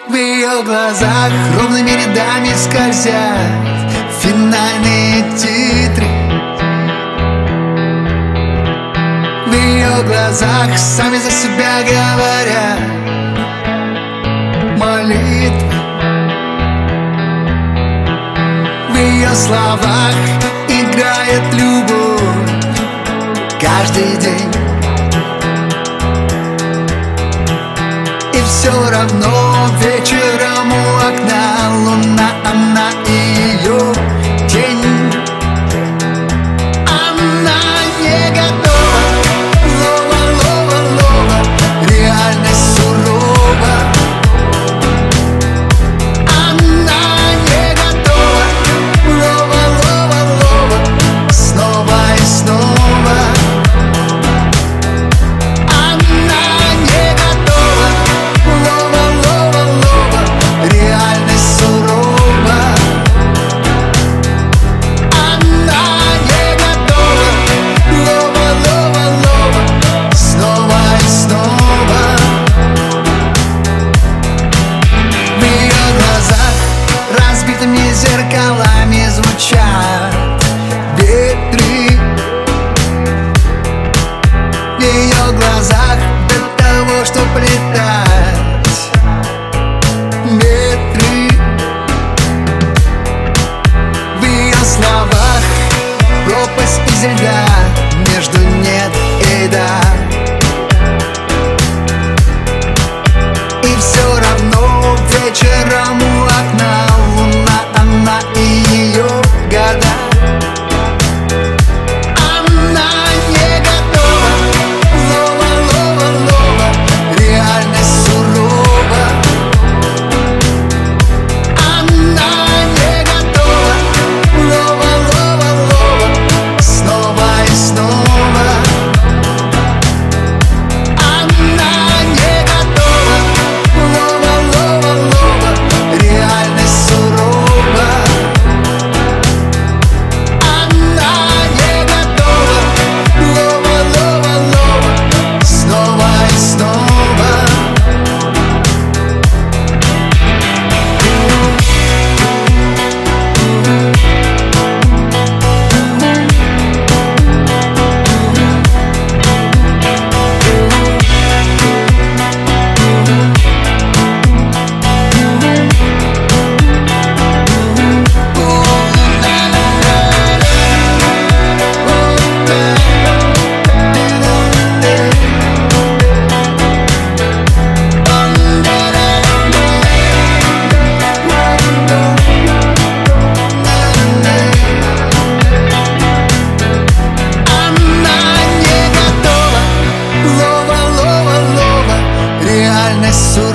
В ее глазах ровными рядами скользят финальные титры. В ее глазах сами за себя говорят молитвы. В ее словах играет любовь каждый день. И все равно вечером у окна луна, она и ее тень. Она не готова, лова, лова, лова, реальность сурова. Она не готова, лова, лова, лова, снова и снова. Она не готова, лова, лова, лова, реальность сурова. Она не готова, лова, лова, лова, снова и снова. В ее глазах разбитыми зеркалами звучат ветры. В ее глазах до того, чтоб летать метры. В ее словах пропасть из льда между нет и да. И все равно вечером у окна луна, она и ее года. Она не готова, лова, лова, лова, реальность сурова. Она не готова, лова, лова, лова, снова и снова. Она не готова, лова, лова, лова, реальность сурова. Она не готова, лова, лова, лова, снова и снова. Она не готова, лова, лова, лова, реальность сурова.